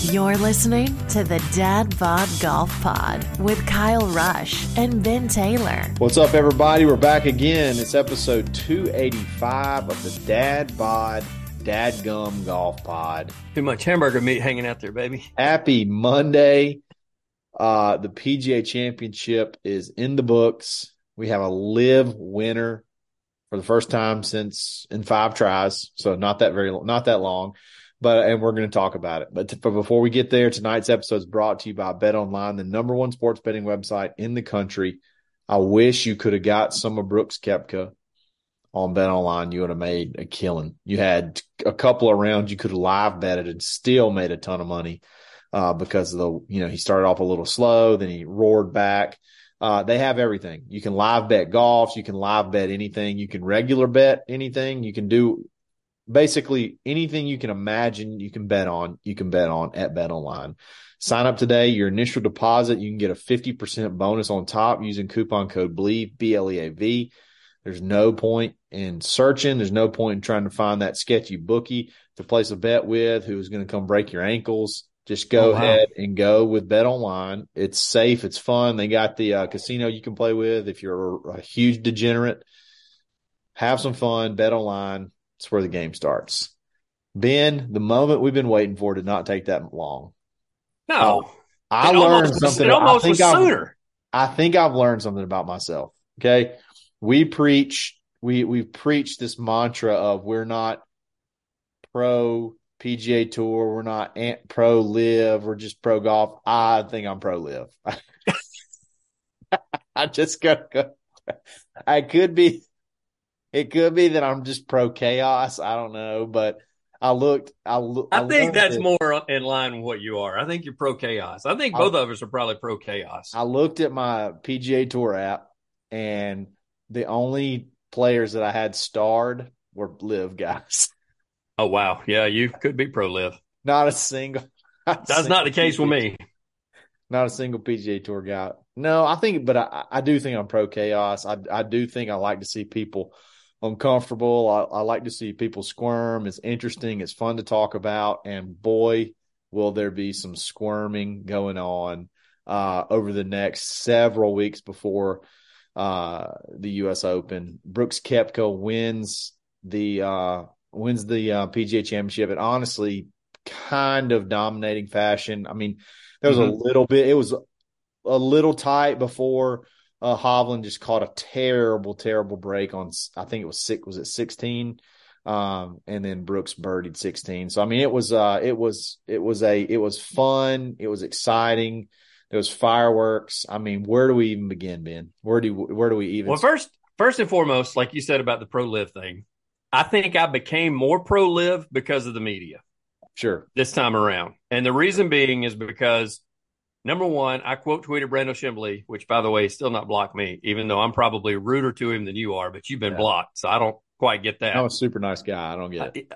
You're listening to the Dad Bod Golf Pod with Kyle Rush and Ben Taylor. What's up, everybody? We're back again. It's episode 285 of the Dad Bod Dadgum Golf Pod. Too much hamburger meat hanging out there, baby. Happy Monday. The PGA Championship is in the books. We have a live winner for the first time in 5 tries, so not that long. And we're going to talk about it. But before we get there, tonight's episode is brought to you by BetOnline, the number one sports betting website in the country. I wish you could have got some of Brooks Koepka on BetOnline. You would have made a killing. You had a couple of rounds you could have live betted and still made a ton of money because of he started off a little slow, then he roared back. They have everything. You can live bet golf. You can live bet anything. You can regular bet anything. You can do basically anything you can imagine you can bet on at BetOnline. Sign up today. Your initial deposit, you can get a 50% bonus on top using coupon code BLEAV, BLEAV. There's no point in searching. There's no point in trying to find that sketchy bookie to place a bet with who's going to come break your ankles. Just go ahead and go with BetOnline. It's safe. It's fun. They got the casino you can play with. If you're a huge degenerate, have some fun. BetOnline. It's where the game starts. Ben, the moment we've been waiting for did not take that long. No. I learned something. It almost was sooner. I think I've learned something about myself. Okay. We preach this mantra of we're not pro PGA Tour. We're not pro live. We're just pro golf. I think I'm pro live. I just got to go. It could be that I'm just pro chaos. I don't know, but I think that's more in line with what you are. I think you're pro chaos. I think both of us are probably pro chaos. I looked at my PGA Tour app, and the only players that I had starred were live guys. Oh, wow. Yeah, you could be pro live. Not a single. That's not the case with me. Not a single PGA Tour guy. No, I do think I'm pro chaos. I do think I like to see people uncomfortable. I like to see people squirm. It's interesting. It's fun to talk about. And boy, will there be some squirming going on over the next several weeks before the U.S. Open. Brooks Koepka wins the PGA Championship, and honestly, kind of dominating fashion. I mean, there was a little bit. It was a little tight before Hovland just caught a terrible, terrible break on. I think it was 16? And then Brooks birdied 16. So I mean, it was fun. It was exciting. There was fireworks. I mean, where do we even begin, Ben? Where do we even? Well, first and foremost, like you said about the pro live thing, I think I became more pro live because of the media. Sure. This time around. And the reason being is because, number one, I quote tweeted Brandon Chamblee, which, by the way, still not blocked me, even though I'm probably ruder to him than you are, but you've been blocked. So I don't quite get that. I'm a super nice guy. I don't get it.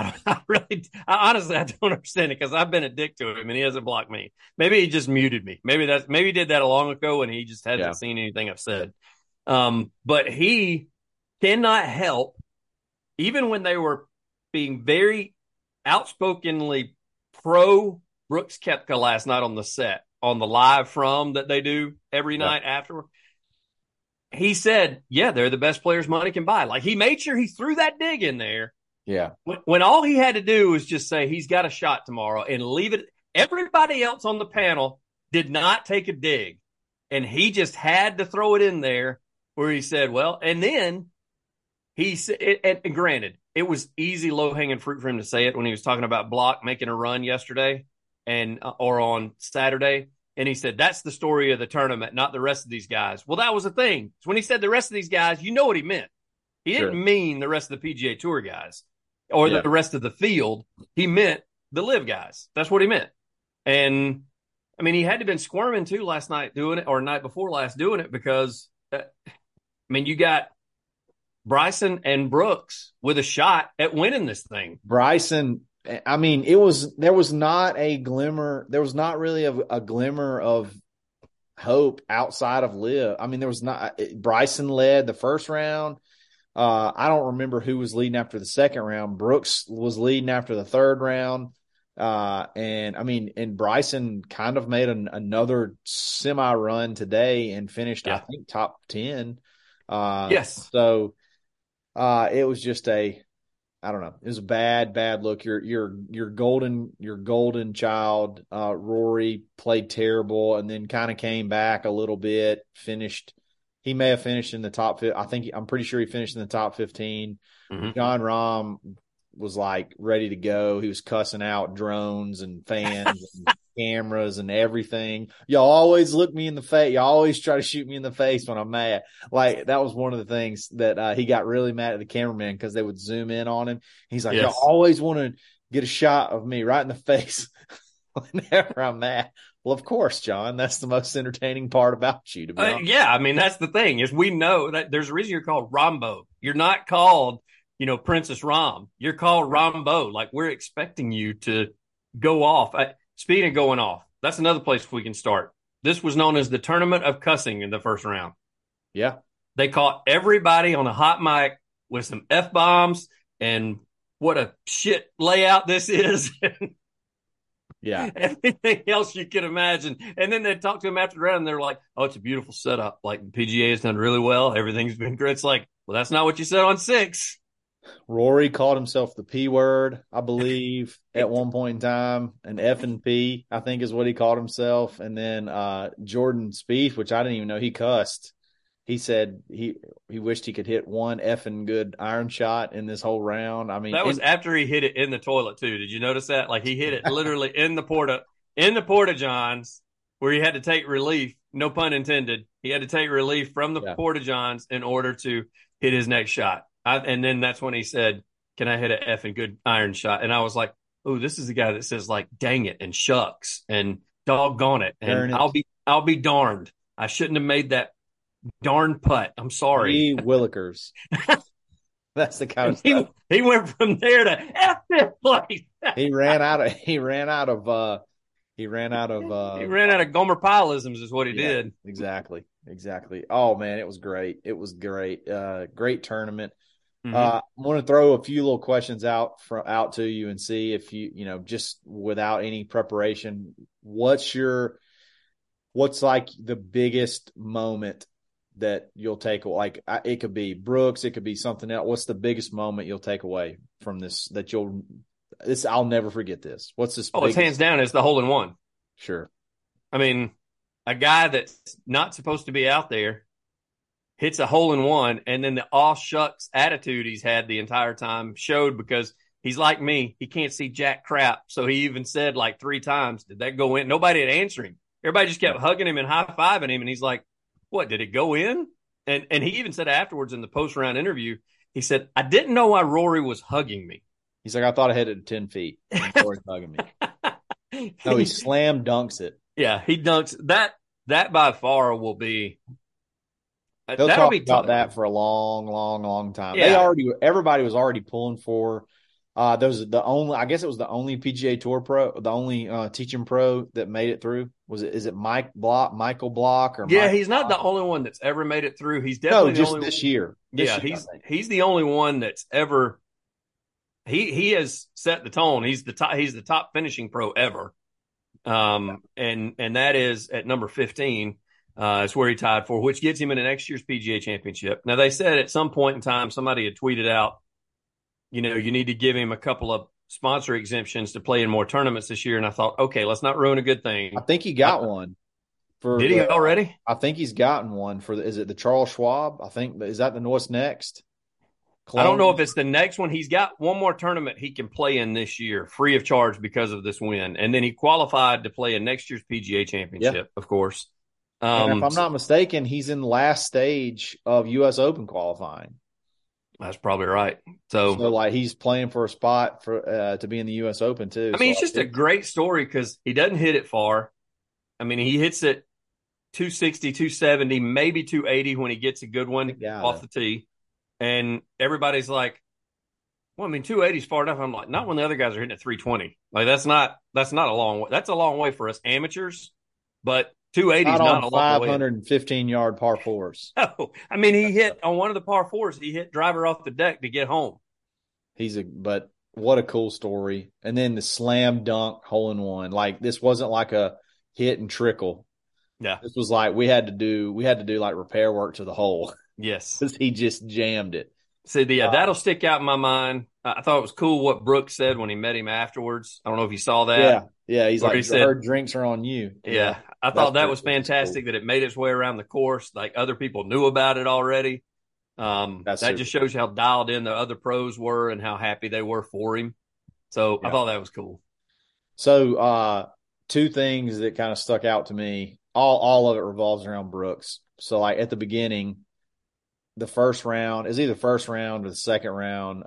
I honestly don't understand it because I've been a dick to him and he hasn't blocked me. Maybe he just muted me. Maybe he did that a long ago and he just hasn't seen anything I've said. But he cannot help, even when they were being very outspokenly pro Brooks Koepka last night on the set, on the live from that they do every night afterward. He said, yeah, they're the best players money can buy. Like, he made sure he threw that dig in there. Yeah. When all he had to do was just say he's got a shot tomorrow and leave it. Everybody else on the panel did not take a dig. And he just had to throw it in there where he said, well, and then he said, and granted, it was easy, low-hanging fruit for him to say it when he was talking about Block making a run yesterday or on Saturday. And he said, that's the story of the tournament, not the rest of these guys. Well, that was the thing. So when he said the rest of these guys, you know what he meant. He didn't mean the rest of the PGA Tour guys or the rest of the field. He meant the live guys. That's what he meant. And, I mean, he had to have been squirming, too, last night doing it or night before last doing it because, you got Bryson and Brooks with a shot at winning this thing. Bryson, I mean, there was not really a glimmer of hope outside of live. I mean, there was not. Bryson led the first round. I don't remember who was leading after the second round. Brooks was leading after the third round. And I mean, and Bryson kind of made another semi run today and finished, I think, top 10. Yes. So, it was just I don't know. It was a bad look. Your golden child, Rory, played terrible and then kind of came back a little bit, he may have finished in the top 5. I'm pretty sure he finished in the top 15. Mm-hmm. Jon Rahm was like ready to go. He was cussing out drones and fans and cameras and everything. Y'all always look me in the face. Y'all always try to shoot me in the face when I'm mad. Like, that was one of the things that he got really mad at the cameraman because they would zoom in on him. He's like, y'all always want to get a shot of me right in the face whenever I'm mad. Well, of course, John, that's the most entertaining part about you, to be honest. Yeah, I mean, that's the thing is we know that there's a reason you're called Rambo. You're not called, Princess Rom. You're called Rambo. Like, we're expecting you to go off. Speaking of going off, that's another place we can start. This was known as the Tournament of Cussing in the first round. Yeah. They caught everybody on a hot mic with some F-bombs and what a shit layout this is. Yeah. Everything else you can imagine. And then they talk to him after the round and they're like, oh, it's a beautiful setup. Like, the PGA has done really well. Everything's been great. It's like, well, that's not what you said on 6. Rory called himself the P word, I believe, at one point in time. An F and P, I think, is what he called himself. And then Jordan Spieth, which I didn't even know he cussed. He said he wished he could hit one effing good iron shot in this whole round. I mean, that was after he hit it in the toilet too. Did you notice that? Like, he hit it literally in the porta johns, where he had to take relief. No pun intended. He had to take relief from the porta johns in order to hit his next shot. And then that's when he said, "Can I hit an effing good iron shot?" And I was like, "Oh, this is the guy that says like, dang it and shucks and doggone it and I'll be darned. I shouldn't have made that darn putt. I'm sorry." Willikers. That's the kind of stuff. He went from there to F this place. He ran out of Gomer Pyleisms is what he did. Exactly. Oh man, it was great. Great tournament. Mm-hmm. I want to throw a few little questions out to you and see if you just without any preparation, what's like the biggest moment that you'll take? Like, it could be Brooks, it could be something else. What's the biggest moment you'll take away from this I'll never forget this? What's this? It's hands down. It's the hole-in-one. Sure. I mean, a guy that's not supposed to be out there hits a hole-in-one, and then the all shucks attitude he's had the entire time showed, because he's like me. He can't see jack crap. So he even said like 3 times, "Did that go in?" Nobody had answered him. Everybody just kept hugging him and high-fiving him. And he's like, "What, did it go in?" And he even said afterwards in the post-round interview, he said, "I didn't know why Rory was hugging me." He's like, "I thought I hit it 10 feet. Rory's hugging me." No, he slam dunks it. Yeah, he dunks that. That by far will be. They'll talk about that for a long, long, long time. Yeah. Everybody was already pulling for. I guess it was the only PGA Tour pro, the only teaching pro that made it through. Is it Michael Block? Or yeah, he's not the only one that's ever made it through. He's definitely just the only this year. He's the only one that's ever. He has set the tone. He's the top finishing pro ever. And that is at number 15. It's where he tied for, which gets him into next year's PGA Championship. Now, they said at some point in time, somebody had tweeted out, you need to give him a couple of sponsor exemptions to play in more tournaments this year. And I thought, okay, let's not ruin a good thing. I think he got one. Did he already? I think he's gotten one is it the Charles Schwab? I think, is that what's next? I don't know if it's the next one. He's got one more tournament he can play in this year, free of charge because of this win. And then he qualified to play in next year's PGA Championship, of course. And if I'm not mistaken, he's in the last stage of U.S. Open qualifying. That's probably right. So like, he's playing for a spot for to be in the U.S. Open too. I mean, it's just a great story because he doesn't hit it far. I mean, he hits it 260, 270, maybe 280 when he gets a good one off the tee. And everybody's like, well, I mean, 280 is far enough. I'm like, not when the other guys are hitting at 320. Like, that's not a long way. That's a long way for us amateurs, but 280 is not a long way. 515-yard par fours. No, I mean, he hit on one of the par fours. He hit driver off the deck to get home. But what a cool story. And then the slam dunk hole in one. Like, this wasn't like a hit and trickle. Yeah. This was like we had to do like repair work to the hole Yes. because he just jammed it. See, that'll stick out in my mind. I thought it was cool what Brooks said when he met him afterwards. I don't know if you saw that. Yeah. He's like, he said, her drinks are on you. Yeah. I thought that was fantastic that it made its way around the course. Like, other people knew about it already. That just shows you how dialed in the other pros were and how happy they were for him. So I thought that was cool. So two things that kind of stuck out to me. All of it revolves around Brooks. So, like, at the beginning, the first round is either first round or the second round.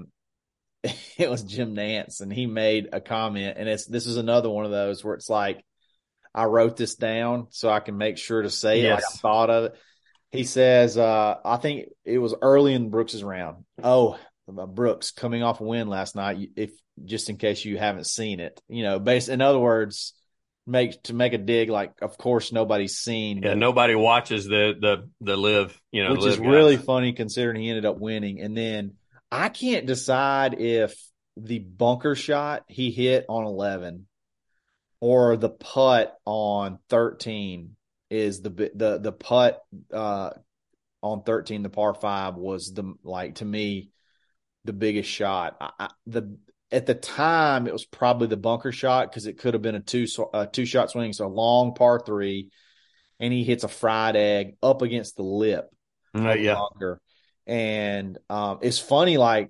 It was Jim Nantz, and he made a comment, and this is another one of those where it's like, I wrote this down so I can make sure to say it like I thought of it. He says, I think it was early in Brooks's round. Oh, Brooks coming off a win last night. If just in case you haven't seen it, in other words, make a dig. Like, of course, nobody's seen. Yeah, nobody watches the live. Which is really funny considering he ended up winning. And then I can't decide if the bunker shot he hit on 11 or the putt on 13 is the putt on 13, the par 5 was to me the biggest shot. At the time it was probably the bunker shot because it could have been a two shot swing, so a long par 3, and he hits a fried egg up against the lip of the bunker. And it's funny, like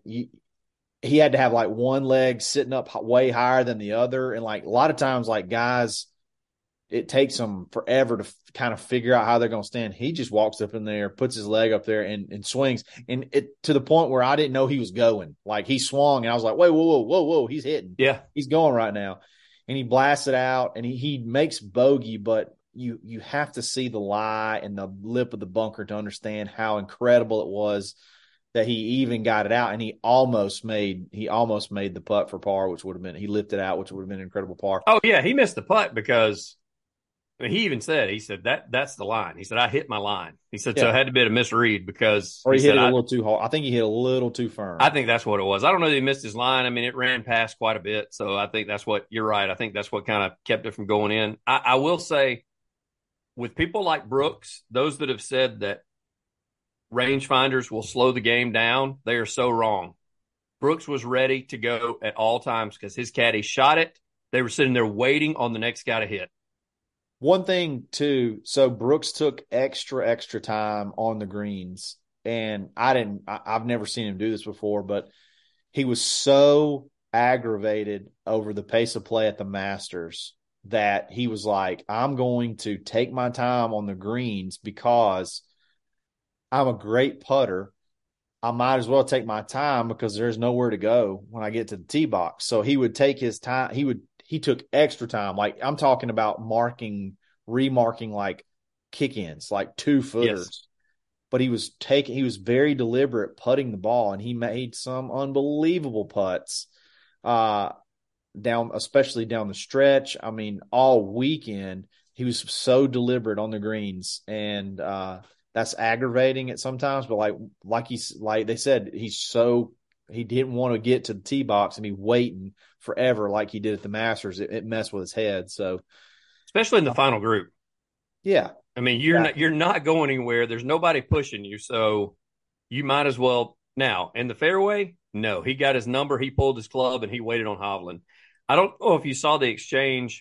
he had to have like one leg sitting up way higher than the other, and like a lot of times, like guys, it takes them forever to kind of figure out how they're going to stand. He just walks up in there, puts his leg up there and swings. And it to the point where I didn't know he was going. Like, he swung and I was like, wait, whoa, he's hitting. Yeah. He's going right now. And he blasts it out and he makes bogey, but you have to see the lie and the lip of the bunker to understand how incredible it was that he even got it out. And he almost made the putt for par, which would have been, he lifted out, which would have been an incredible par. Oh yeah. He missed the putt because he even said, that's the line. He said, I hit my line. He said, so it had to be a misread because. Or he hit it a little too hard. I think he hit a little too firm. I think that's what it was. I don't know that he missed his line. I mean, it ran past quite a bit. So I think you're right. I think that's what kind of kept it from going in. I will say, with people like Brooks, those that have said that rangefinders will slow the game down, they are so wrong. Brooks was ready to go at all times because his caddy shot it. They were sitting there waiting on the next guy to hit. One thing too, so Brooks took extra time on the greens, and I've never seen him do this before, but he was so aggravated over the pace of play at the Masters that he was like, I'm going to take my time on the greens because I'm a great putter. I might as well take my time because there's nowhere to go when I get to the tee box. So he would take his time. He took extra time. Like, I'm talking about remarking like kick-ins, like 2-footers. Yes. But he was very deliberate putting the ball, and he made some unbelievable putts especially down the stretch. I mean, all weekend he was so deliberate on the greens, and that's aggravating at sometimes. But like they said, he didn't want to get to the tee box and be waiting forever like he did at the Masters. It messed with his head. So, especially in the final group. Yeah. I mean, you're not going anywhere. There's nobody pushing you. So you might as well. Now, in the fairway, no, he got his number. He pulled his club and he waited on Hovland. I don't know if you saw the exchange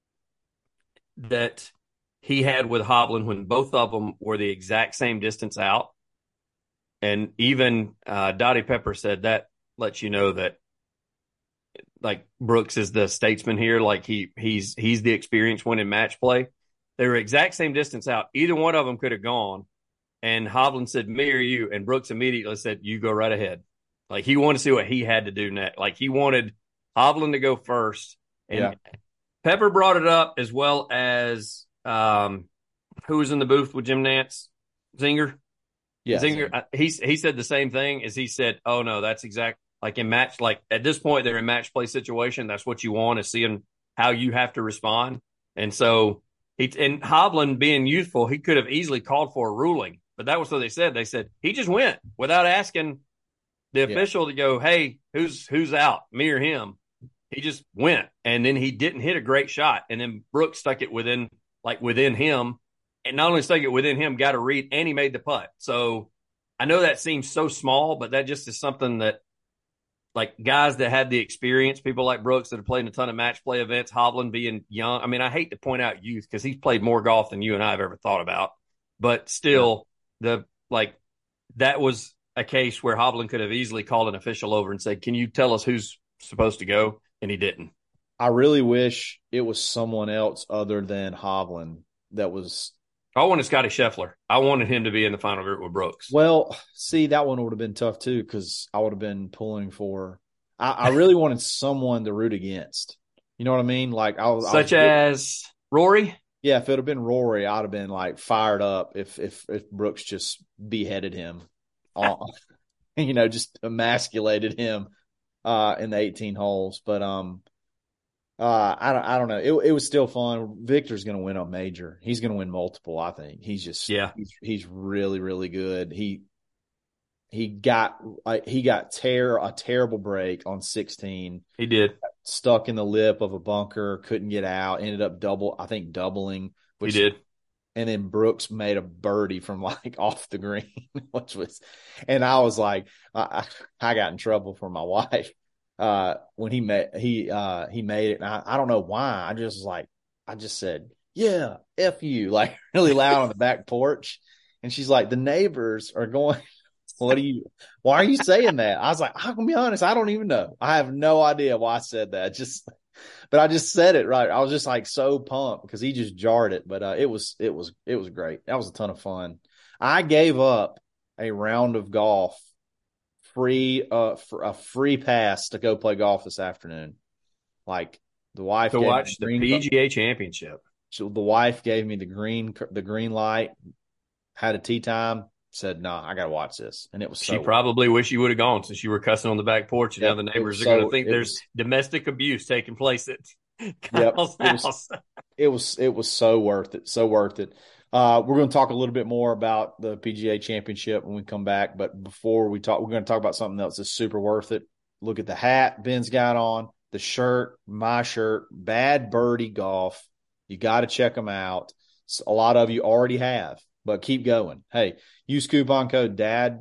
that he had with Hovland when both of them were the exact same distance out. And even Dottie Pepper said that lets you know that, like, Brooks is the statesman here. Like, he's the experience winning match play. They were exact same distance out. Either one of them could have gone. And Hovland said, me or you? And Brooks immediately said, you go right ahead. Like, he wanted to see what he had to do next. Like, he wanted Hovland to go first. And Pepper brought it up, as well as who was in the booth with Jim Nantz? Zinger? Yeah. Zinger. He said the same thing as he said, oh, no, that's exact. Like, in match, like at this point, they're in match play situation. That's what you want, is seeing how you have to respond. And so, and Hovland being youthful, he could have easily called for a ruling. But that was what they said. They said he just went without asking the official to go, hey, who's out, me or him? He just went, and then he didn't hit a great shot, and then Brooks stuck it within him, and not only stuck it within him, got a read, and he made the putt. So I know that seems so small, but that just is something that, like, guys that had the experience, people like Brooks that have played in a ton of match play events, Hovland being young. I mean, I hate to point out youth because he's played more golf than you and I have ever thought about, but still, that was a case where Hovland could have easily called an official over and said, "Can you tell us who's supposed to go?" And he didn't. I really wish it was someone else other than Hovland that was. I wanted Scotty Scheffler. I wanted him to be in the final group with Brooks. Well, see, that one would have been tough too because I would have been pulling for. I really wanted someone to root against. You know what I mean? Like as Rory. Yeah, if it would have been Rory, I'd have been like fired up if Brooks just beheaded him, just emasculated him in the 18 holes. But I don't know. It was still fun. Victor's going to win a major. He's going to win multiple. I think he's really, really good. He got a terrible break on 16. He did. Stuck in the lip of a bunker, couldn't get out. Ended up doubling. He did. And then Brooks made a birdie from like off the green, and I was like, I got in trouble for my wife. When he made it, and I don't know why. I just said, yeah, F you, like really loud on the back porch. And she's like, the neighbors are going, why are you saying that? I was like, I'm gonna be honest, I don't even know. I have no idea why I said that. But I just said it right. I was just like so pumped because he just jarred it. But it was great. That was a ton of fun. I gave up a round of golf for a free pass to go play golf this afternoon. Like the wife to watch the PGA Championship. So the wife gave me the green light. Had a tee time. Said, no, I got to watch this. And it was She probably wish you would have gone since you were cussing on the back porch. And now the neighbors are going to think there's domestic abuse taking place at Kyle's house. It was so worth it. So worth it. We're going to talk a little bit more about the PGA Championship when we come back. But before we talk, we're going to talk about something else that's super worth it. Look at the hat Ben's got on, the shirt, my shirt, Bad Birdie Golf. You got to check them out. A lot of you already have. But keep going. Hey, use coupon code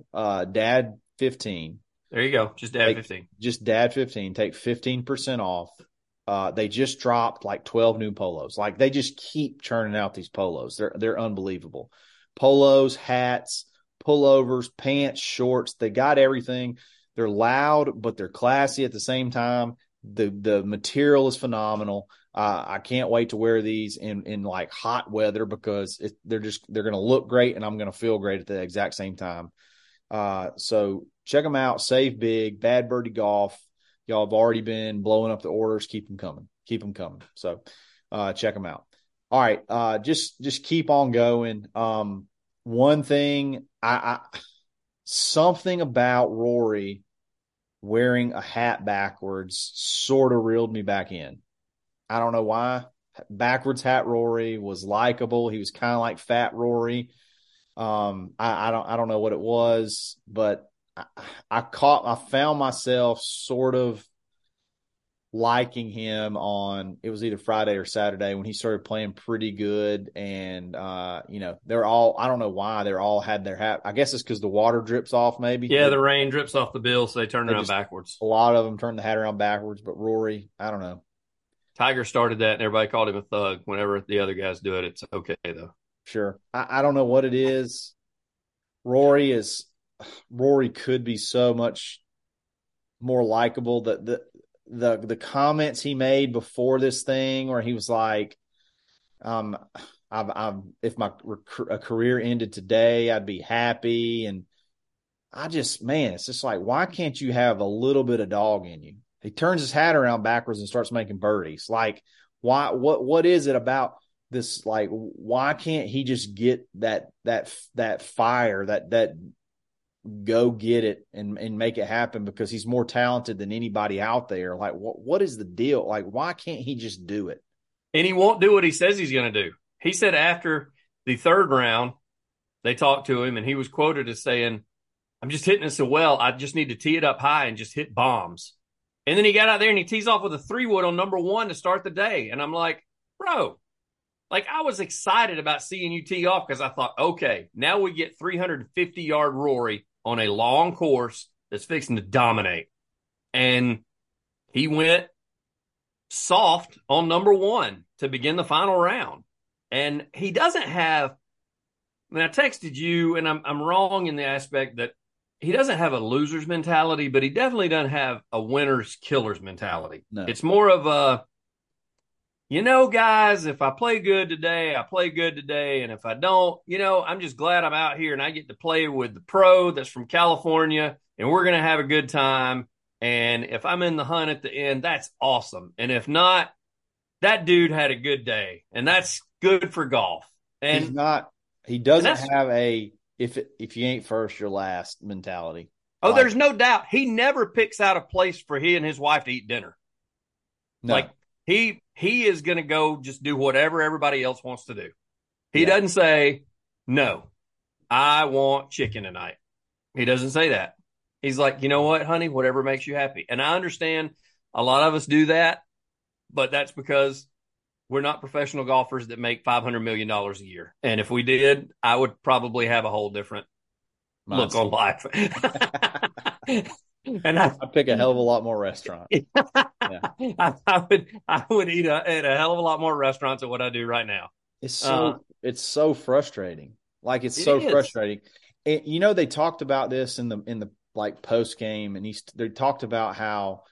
DAD15. There you go. Just DAD15. Just DAD15. Take 15% off. They just dropped like 12 new polos. Like they just keep churning out these polos. They're unbelievable. Polos, hats, pullovers, pants, shorts. They got everything. They're loud, but they're classy at the same time. The material is phenomenal. I can't wait to wear these in like hot weather because they're going to look great and I'm going to feel great at the exact same time. So check them out. Save big. Bad Birdie Golf. Y'all have already been blowing up the orders. Keep them coming. So check them out. All right. Just keep on going. One thing something about Rory wearing a hat backwards sort of reeled me back in. I don't know why. Backwards hat Rory was likable. He was kind of like fat Rory. I don't know what it was, but I found myself sort of liking him on, it was either Friday or Saturday when he started playing pretty good. And, they're all, I don't know why they're all had their hat. I guess it's because the water drips off maybe. Yeah. The rain drips off the bill. So they turn around backwards. A lot of them turn the hat around backwards, but Rory, I don't know. Tiger started that and everybody called him a thug. Whenever the other guys do it, it's okay though. Sure. I don't know what it is. Rory could be so much more likable. That the comments he made before this thing where he was like, if my career ended today, I'd be happy. And it's just like, why can't you have a little bit of dog in you? He turns his hat around backwards and starts making birdies. Like, why? What is it about this? Like, why can't he just get that fire, that go get it and make it happen? Because he's more talented than anybody out there. Like, what is the deal? Like, why can't he just do it? And he won't do what he says he's going to do. He said after the third round, they talked to him, and he was quoted as saying, I'm just hitting it so well. I just need to tee it up high and just hit bombs. And then he got out there and he tees off with a 3-wood on number 1 to start the day. And I'm like, bro, like I was excited about seeing you tee off because I thought, okay, now we get 350-yard Rory on a long course that's fixing to dominate. And he went soft on number 1 to begin the final round. And he doesn't have, I mean, I texted you, and I'm wrong in the aspect that he doesn't have a loser's mentality, but he definitely doesn't have a winner's killer's mentality. No. It's more of a, guys, if I play good today, I play good today. And if I don't, I'm just glad I'm out here and I get to play with the pro that's from California and we're going to have a good time. And if I'm in the hunt at the end, that's awesome. And if not, that dude had a good day and that's good for golf. And he doesn't have a, if you ain't first, you're last mentality. Oh, there's no doubt. He never picks out a place for he and his wife to eat dinner. No. Like he is going to go just do whatever everybody else wants to do. He doesn't say, no, I want chicken tonight. He doesn't say that. He's like, you know what, honey, whatever makes you happy. And I understand a lot of us do that, but that's because we're not professional golfers that make $500 million a year. And if we did, I would probably have a whole different look on life. And I'd pick a hell of a lot more restaurants. Yeah. I would eat at a hell of a lot more restaurants than what I do right now. It's so frustrating. Like it's so frustrating. And, they talked about this in the like post game, and they talked about how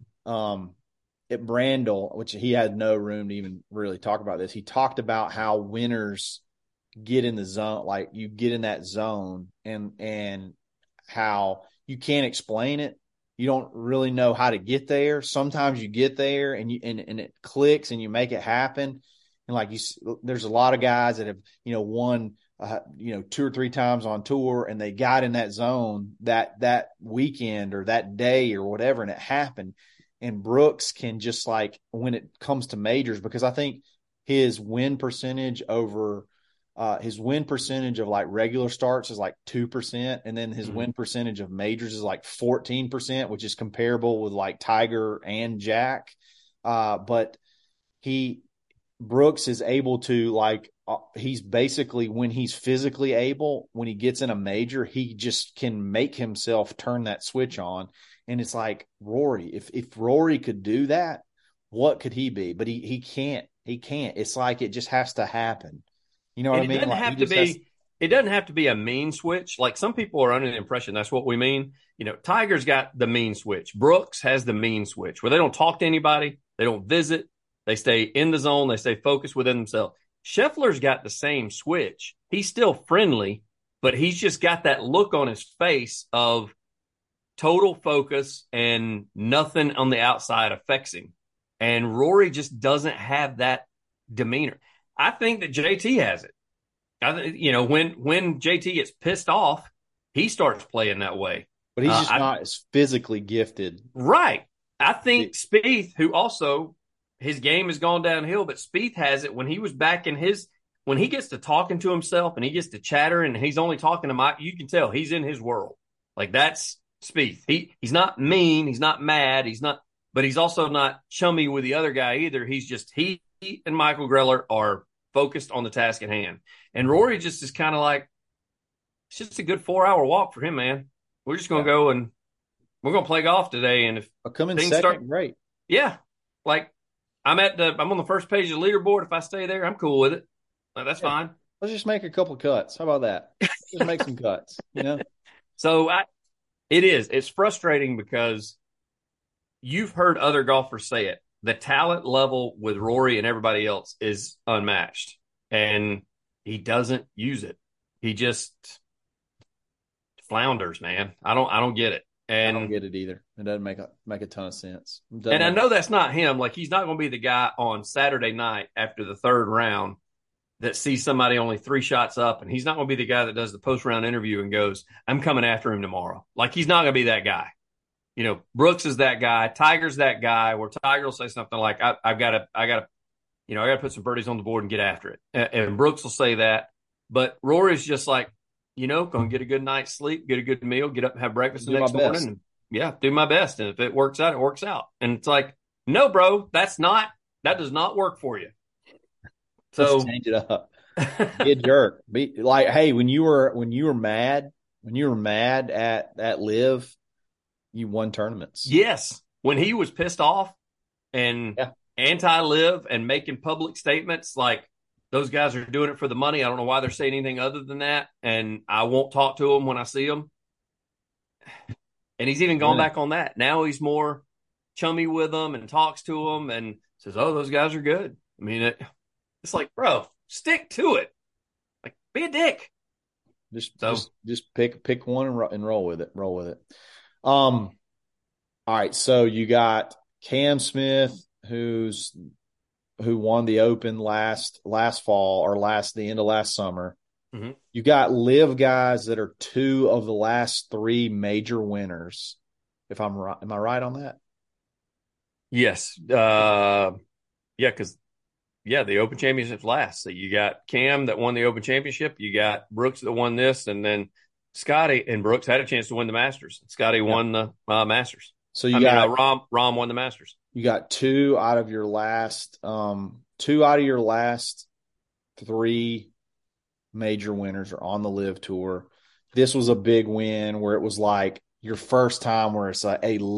at Brandel, which he had no room to even really talk about this. He talked about how winners get in the zone, like you get in that zone, and how you can't explain it. You don't really know how to get there. Sometimes you get there and it clicks and you make it happen. And like there's a lot of guys that have, won, 2 or 3 times on tour, and they got in that zone that weekend or that day or whatever, and it happened. And Brooks can just like when it comes to majors, because I think his win percentage of like regular starts is like 2%. And then his win percentage of majors is like 14%, which is comparable with like Tiger and Jack. But Brooks is able to like, he's basically, when he's physically able, when he gets in a major, he just can make himself turn that switch on. And it's like Rory, if Rory could do that, what could he be? But he can't. It's like it just has to happen. You know what I mean? It doesn't have to be a mean switch. Like some people are under the impression that's what we mean. Tiger's got the mean switch. Brooks has the mean switch where they don't talk to anybody. They don't visit. They stay in the zone. They stay focused within themselves. Scheffler's got the same switch. He's still friendly, but he's just got that look on his face of total focus and nothing on the outside affects him. And Rory just doesn't have that demeanor. I think that JT has it. When JT gets pissed off, he starts playing that way. But he's just not as physically gifted. Right. I think Spieth, who also his game has gone downhill, but Spieth has it when he was back in when he gets to talking to himself and he gets to chattering and he's only talking to Mike, you can tell he's in his world. Like that's Spieth. He's not mean. He's not mad. But he's also not chummy with the other guy either. He's just, he and Michael Greller are focused on the task at hand. And Rory just is kind of like, it's just a good 4-hour walk for him, man. We're just going to go and we're going to play golf today. And if come in second, great. Yeah. Like I'm on the first page of the leaderboard. If I stay there, I'm cool with it. That's fine. Let's just make a couple cuts. How about that? Just make some cuts, So it's frustrating because you've heard other golfers say it. The talent level with Rory and everybody else is unmatched, and he doesn't use it. He just flounders, man. I don't get it. And I don't get it either. It doesn't make a ton of sense. And I know that's not him. Like he's not going to be the guy on Saturday night after the third round that sees somebody only 3 shots up, and he's not going to be the guy that does the post-round interview and goes, I'm coming after him tomorrow. Like he's not going to be that guy. Brooks is that guy. Tiger's that guy where Tiger will say something like, I got to put some birdies on the board and get after it. And Brooks will say that. But Rory's just like, going to get a good night's sleep, get a good meal, get up and have breakfast the Do my next morning. best. And do my best. And if it works out, it works out. And it's like, no, bro, that does not work for you. So let's change it up. Be a jerk. Be like, hey, when you were mad at Liv, you won tournaments. Yes. When he was pissed off and anti-Liv and making public statements like those guys are doing it for the money. I don't know why they're saying anything other than that. And I won't talk to them when I see them. And he's even gone back on that. Now he's more chummy with them and talks to them and says, oh, those guys are good. I mean, it's like, bro, stick to it. Like, be a dick. Just pick one and roll with it. All right. So you got Cam Smith, who won the Open last fall or the end of last summer. Mm-hmm. You got Liv guys that are 2 of the last 3 major winners. If I'm right, am I right on that? Yes. Because the Open Championship's last. So you got Cam that won the Open Championship. You got Brooks that won this, and then Scotty and Brooks had a chance to win the Masters. Scotty won the Masters. So Rahm won the Masters. You got 2 out of your last 3 major winners are on the Live Tour. This was a big win where it was like your first time where it's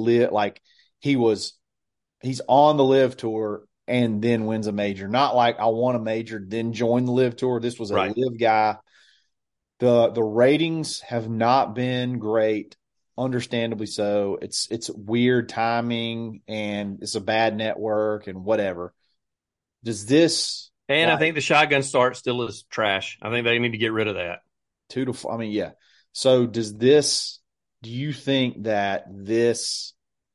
he's on the Live Tour and then wins a major. Not like I won a major, then joined the Live Tour. This was a Live guy. The ratings have not been great, understandably so. It's weird timing and it's a bad network and whatever. Does this I think the shotgun start still is trash. I think they need to get rid of that. 2 to 4. I mean, yeah. So do you think that this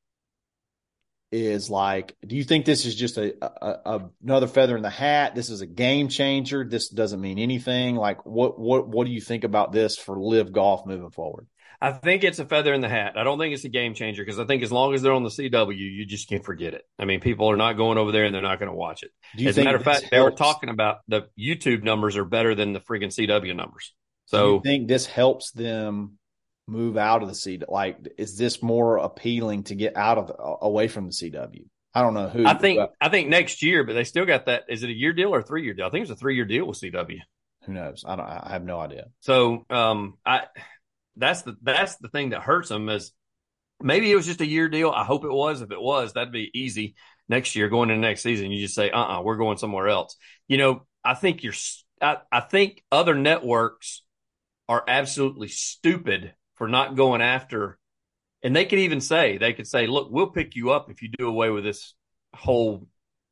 is like, do you think this is just another feather in the hat? This is a game changer. This doesn't mean anything. Like what do you think about this for Live Golf moving forward? I think it's a feather in the hat. I don't think it's a game changer because I think as long as they're on the CW, you just can't forget it. I mean, people are not going over there and they're not going to watch it. As a matter of fact, they were talking about the YouTube numbers are better than the friggin' CW numbers. So do you think this helps them move out of the CW? Like, is this more appealing to get away from the CW? I don't know who. I think next year, but they still got that. Is it a year deal or a 3-year deal? I think it's a 3-year deal with CW. Who knows? I have no idea. So, that's the thing that hurts them is maybe it was just a year deal. I hope it was. If it was, that'd be easy next year going into next season. You just say, we're going somewhere else. I think I think other networks are absolutely stupid for not going after. And they could say, look, we'll pick you up if you do away with this whole,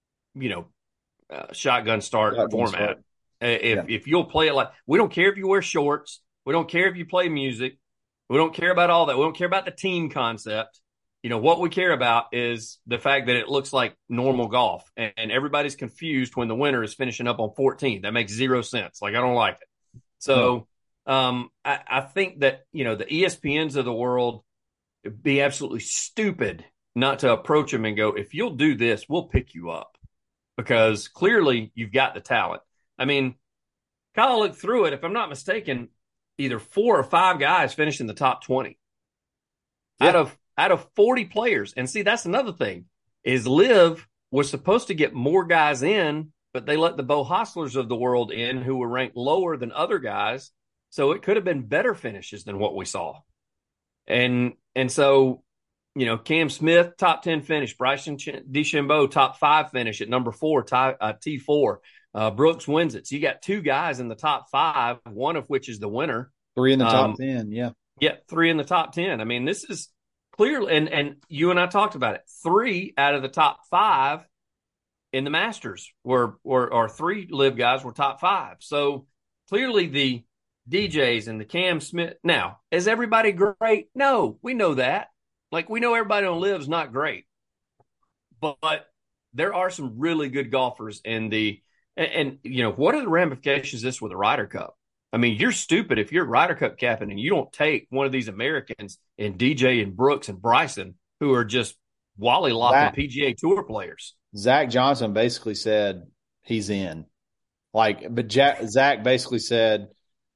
shotgun start format. If you'll play it like, we don't care if you wear shorts. We don't care if you play music. We don't care about all that. We don't care about the team concept. What we care about is the fact that it looks like normal golf and everybody's confused when the winner is finishing up on 14. That makes 0 sense. Like, I don't like it. So, I think that, the ESPNs of the world would be absolutely stupid not to approach them and go, if you'll do this, we'll pick you up because clearly you've got the talent. I mean, Kyle looked through it. If I'm not mistaken, either 4 or 5 guys finished in the top 20 out of 40 players. And see, that's another thing is Liv was supposed to get more guys in, but they let the Bo Hostlers of the world in who were ranked lower than other guys. So it could have been better finishes than what we saw. And so, Cam Smith, top 10 finish, Bryson DeChambeau, top 5 finish at number 4, T4. Brooks wins it. So you got 2 guys in the top 5, one of which is the winner. 3 in the top 10. Yeah. Yeah. 3 in the top 10. I mean, this is clearly, and you and I talked about it. 3 out of the top 5 in the Masters or 3 Live guys were top 5. So clearly the DJs and the Cam Smith. Now, is everybody great? No, we know that. Like, we know everybody on Live's not great, but there are some really good golfers in the. And what are the ramifications of this with the Ryder Cup? I mean, you're stupid if you're Ryder Cup captain and you don't take one of these Americans and DJ and Brooks and Bryson, who are just wally-lopping PGA Tour players. Zach Johnson basically said he's in. Zach basically said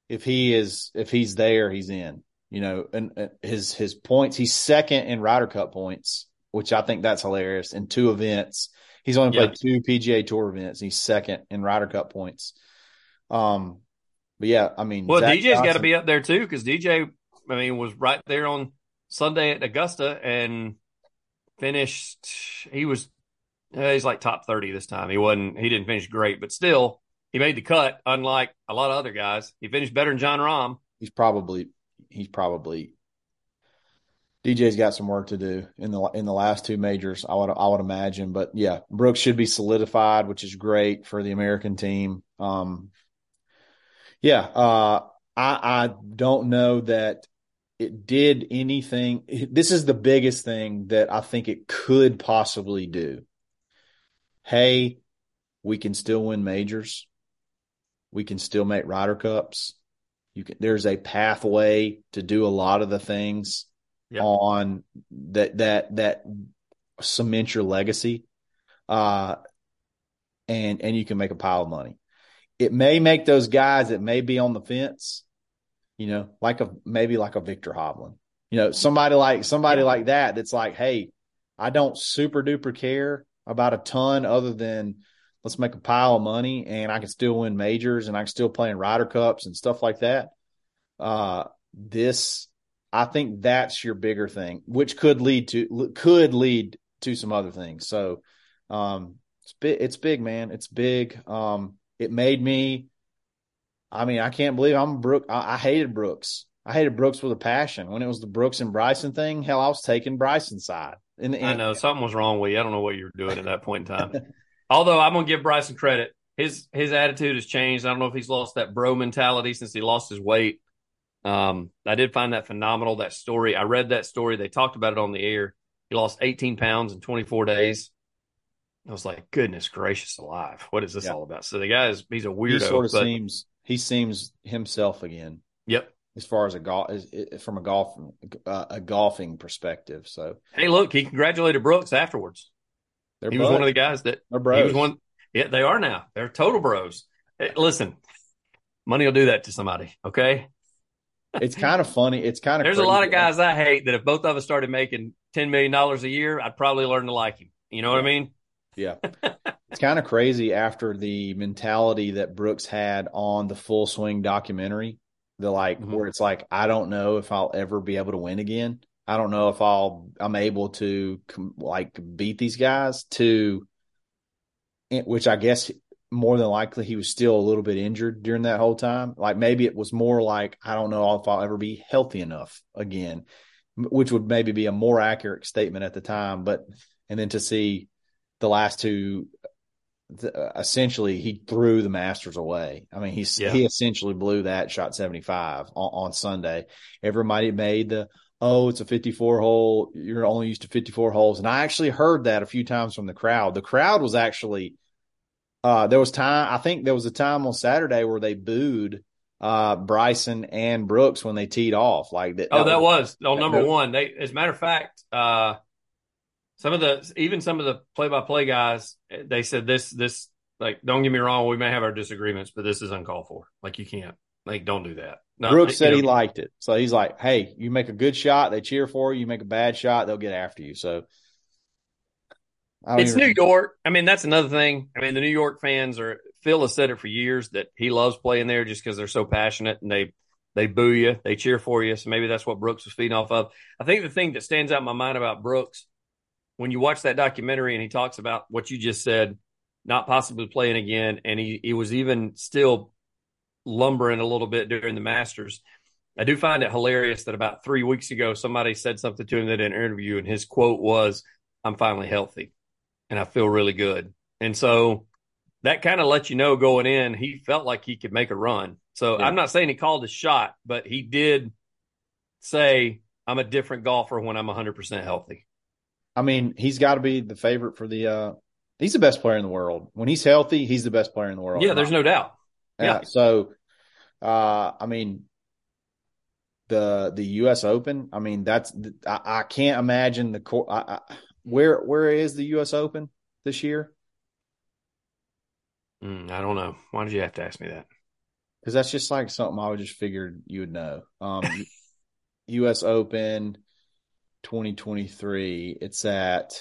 if he's there, he's in. And his points, he's second in Ryder Cup points, which I think that's hilarious. In 2 events, he's only played 2 PGA Tour events. And he's second in Ryder Cup points. But yeah, I mean, well, Zach DJ's got to Johnson, be up there too, because DJ, I mean, was right there on Sunday at Augusta and finished. He's like top 30 this time. He didn't finish great, but still, he made the cut. Unlike a lot of other guys, he finished better than Jon Rahm. he's probably DJ's got some work to do in the last 2 majors, I would imagine. But yeah, Brooks should be solidified, which is great for the American team. I don't know that it did anything. This is the biggest thing that I think it could possibly do. Hey, we can still win majors. We can still make Ryder Cups. There's a pathway to do a lot of the things on that cement your legacy. And you can make a pile of money. It may make those guys that may be on the fence, maybe like a Victor Hovland, somebody like that. That's like, hey, I don't super duper care about a ton other than let's make a pile of money and I can still win majors and I can still play in Ryder Cups and stuff like that. I think that's your bigger thing, which could lead to some other things. So, it's big, man. It's big. It made me, I can't believe I'm Brooks. I hated Brooks. I hated Brooks with a passion. When it was the Brooks and Bryson thing, hell, I was taking Bryson's side. I know something was wrong with you. I don't know what you were doing at that point in time. Although I'm going to give Bryson credit. His attitude has changed. I don't know if he's lost that bro mentality since he lost his weight. I did find that phenomenal, that story. I read that story. They talked about it on the air. He lost 18 pounds in 24 days. I was like, goodness gracious alive. What is this all about? So the guy he's a weirdo. He seems himself again. Yep. As far as from a golfing perspective. So, hey, look, he congratulated Brooks afterwards. He was one of the guys that they're bros. He was one. Yeah, they are now. They're total bros. Hey, listen, money will do that to somebody. Okay. It's kind of funny. It's kind of there's a lot of guys I hate that if both of us started making $10 million a year, I'd probably learn to like him. You know what I mean? Yeah. It's kind of crazy after the mentality that Brooks had on the Full Swing documentary, where it's like, I don't know if I'll ever be able to win again. I don't know if I'm able to beat these guys which I guess more than likely he was still a little bit injured during that whole time. Like maybe it was more like, I don't know if I'll ever be healthy enough again, which would maybe be a more accurate statement at the time. And then to see the last 2, essentially he threw the Masters away. I mean, he essentially blew that, shot 75 on Sunday. Everybody made it's a 54 hole. You're only used to 54 holes. And I actually heard that a few times from the crowd. The crowd was actually, there was a time on Saturday where they booed Bryson and Brooks when they teed off. Like that. That was number one. As a matter of fact, some of the play-by-play guys, they said this, like, don't get me wrong, we may have our disagreements, but this is uncalled for. Like, you can't, don't do that. No, Brooks said he liked it. So he's like, hey, you make a good shot, they cheer for you. You make a bad shot, they'll get after you. So it's New York. I mean, that's another thing. I mean, the New York fans Phil has said it for years that he loves playing there just because they're so passionate and they boo you, they cheer for you. So maybe that's what Brooks was feeding off of. I think the thing that stands out in my mind about Brooks, when you watch that documentary and he talks about what you just said, not possibly playing again, and he was even still lumbering a little bit during the Masters. I do find it hilarious that about 3 weeks ago, somebody said something to him in an interview, and his quote was, "I'm finally healthy and I feel really good." And so that kind of lets you know going in, he felt like he could make a run. So I'm not saying he called his shot, but he did say, I'm a different golfer when I'm 100% healthy. I mean, he's got to be the favorite for he's the best player in the world. When he's healthy, he's the best player in the world. Yeah, there's no doubt. Yeah. So, I mean, the U.S. Open, I mean, I can't imagine where is the U.S. Open this year? I don't know. Why did you have to ask me that? because that's just like something I would just figured you would know. U.S. Open 2023. It's at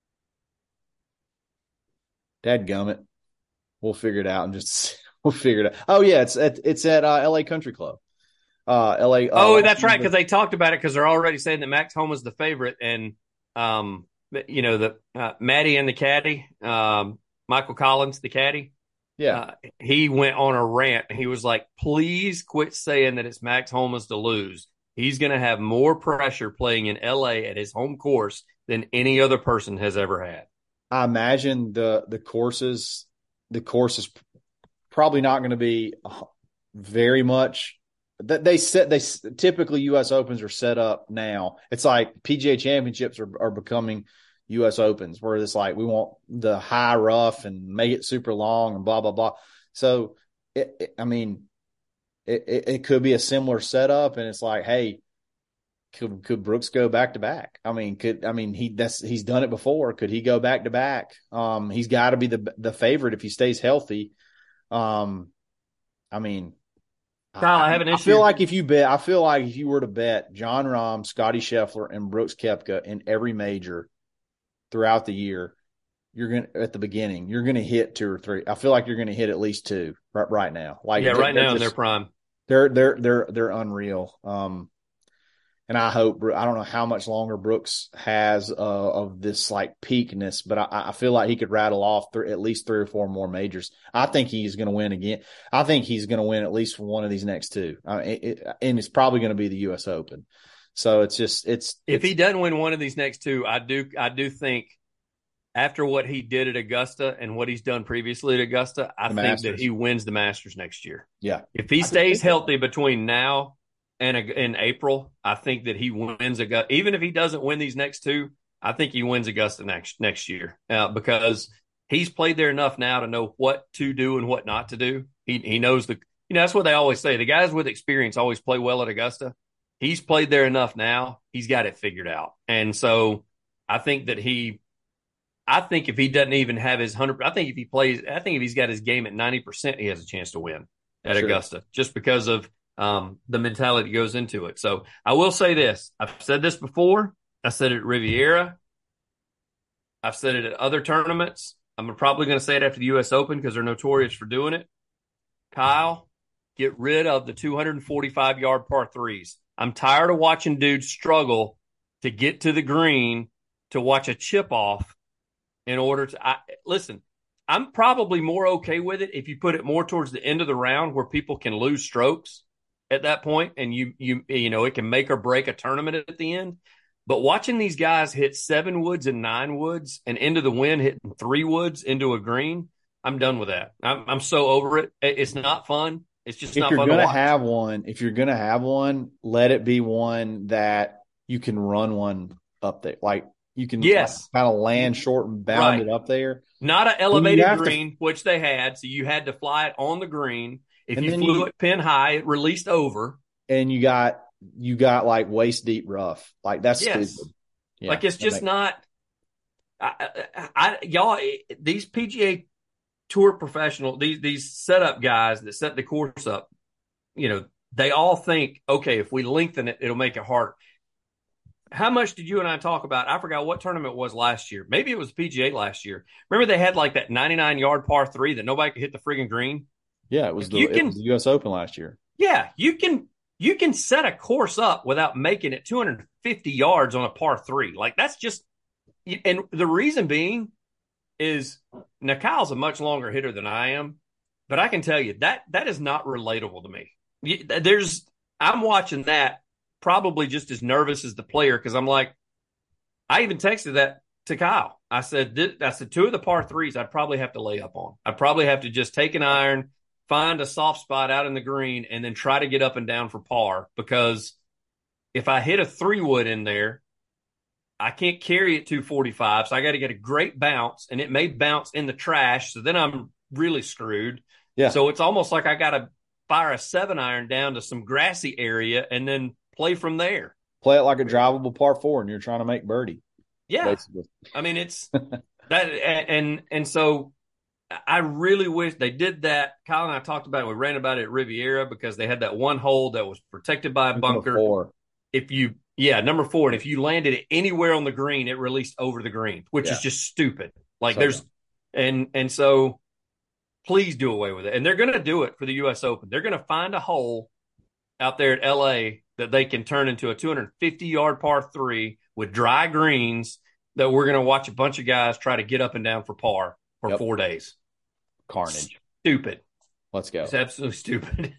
Dadgummit. We'll figure it out and just we'll figure it out. Oh yeah, it's at LA Country Club. LA. That's right, because they talked about it because they're already saying that Max Homa's the favorite, and the Maddie and the caddy, Michael Collins, the caddy. Yeah, he went on a rant. He was like, "Please quit saying that it's Max Homa's to lose. He's going to have more pressure playing in LA at his home course than any other person has ever had." I imagine the course is probably not going to be very much. They typically U.S. Opens are set up now. It's like PGA Championships are becoming U.S. Opens, where it's like we want the high rough and make it super long and blah blah blah. So it could be a similar setup, and it's like, hey, could Brooks go back to back? He's done it before. Could he go back to back? He's got to be the favorite if he stays healthy. Kyle, I have an issue. I feel like if you were to bet Jon Rahm, Scotty Scheffler, and Brooks Koepka in every major throughout the year, you're gonna hit 2 or 3. I feel like you're gonna hit at least 2 right now. Right now in their prime. They're unreal. And I hope, I don't know how much longer Brooks has of this like peakness, but I feel like he could rattle off at least 3 or 4 more majors. I think he's going to win again. I think he's going to win at least one of these next 2. And it's probably going to be the U.S. Open. So if he doesn't win one of these next 2, I do think after what he did at Augusta and what he's done previously at Augusta, I think that he wins the Masters next year. Yeah. If he stays healthy between now and in April, I think that he wins Augusta. Even if he doesn't win these next 2, I think he wins Augusta next year because he's played there enough now to know what to do and what not to do. He knows that's what they always say. The guys with experience always play well at Augusta. He's played there enough now. He's got it figured out. And so I think that if he doesn't even have his 100, I think if he's got his game at 90%, he has a chance to win at Augusta just because of the mentality goes into it. So I will say this. I've said this before. I said it at Riviera. I've said it at other tournaments. I'm probably going to say it after the U.S. Open because they're notorious for doing it. Kyle, get rid of the 245-yard par threes. I'm tired of watching dudes struggle to get to the green to watch a chip off in order to listen. I'm probably more okay with it if you put it more towards the end of the round where people can lose strokes at that point, and it can make or break a tournament at the end. But watching these guys hit 7 woods and 9 woods and into the wind hitting 3 woods into a green, I'm done with that. I'm so over it. It's not fun. It's just not fun to watch. If you're gonna have one, let it be one that you can run one up there. Like you can kind of land short and bound it up there. Not an elevated green, which they had, so you had to fly it on the green. If you flew it pin high, it released over. And you got like waist deep rough. Like that's stupid. Yeah, like it's just not. Y'all, these PGA Tour professional, these setup guys that set the course up, they all think, okay, if we lengthen it, it'll make it harder. How much did you and I talk about? I forgot what tournament it was last year. Maybe it was PGA last year. Remember they had like that 99-yard par 3 that nobody could hit the friggin' green? Yeah, it was the U.S. Open last year. Yeah, you can set a course up without making it 250 yards on a par 3. Like that's just, and the reason being is now Kyle's a much longer hitter than I am, but I can tell you that is not relatable to me. I'm watching that probably just as nervous as the player because I'm like, I even texted that to Kyle. I said 2 of the par 3s I'd probably have to lay up on. I'd probably have to just take an iron, find a soft spot out in the green, and then try to get up and down for par because if I hit a 3-wood in there, I can't carry it 245, so I got to get a great bounce, and it may bounce in the trash, so then I'm really screwed. Yeah. So it's almost like I got to fire a 7-iron down to some grassy area and then play from there. Play it like a drivable par 4, and you're trying to make birdie. Yeah. Basically. I mean, it's that, and so I really wish they did that. Kyle and I talked about it. We ran about it at Riviera because they had that one hole that was protected by a bunker. Number 4. And if you landed it anywhere on the green, it released over the green, which is just stupid. Like so please do away with it. And they're going to do it for the U.S. Open. They're going to find a hole out there at L.A. that they can turn into a 250-yard par 3 with dry greens that we're going to watch a bunch of guys try to get up and down for par for 4 days. Carnage. Stupid. Let's go. It's absolutely stupid.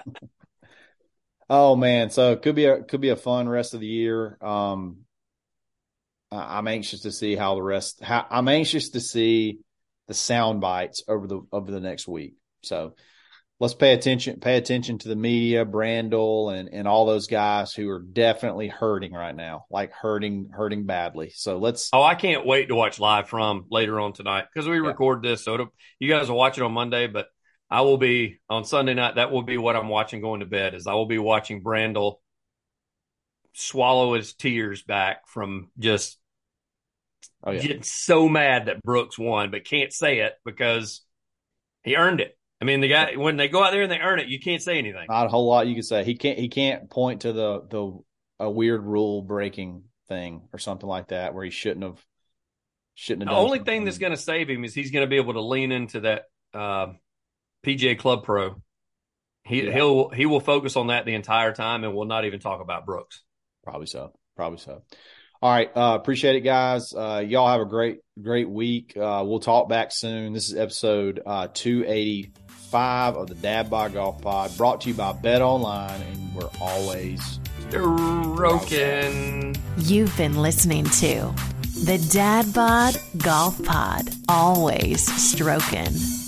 Oh man, so it could be a fun rest of the year. I'm anxious to see I'm anxious to see the sound bites over the next week. So let's pay attention to the media, Brandel and all those guys who are definitely hurting right now, like hurting badly. So let's. Oh, I can't wait to watch live from later on tonight because we record this. So you guys will watch it on Monday, but I will be on Sunday night. That will be what I'm watching going to bed. Is I will be watching Brandel swallow his tears back from just getting so mad that Brooks won, but can't say it because he earned it. I mean, the guy, when they go out there and they earn it, you can't say anything. Not a whole lot you can say. He can't point to a weird rule breaking thing or something like that where he shouldn't have done. The only thing that's going to save him is he's going to be able to lean into that PGA Club Pro. He will focus on that the entire time and will not even talk about Brooks. Probably so. All right. Appreciate it, guys. Y'all have a great week. We'll talk back soon. This is episode 285 of the Dad Bod Golf Pod, brought to you by Bet Online, and we're always stroking. You've been listening to the Dad Bod Golf Pod, always stroking.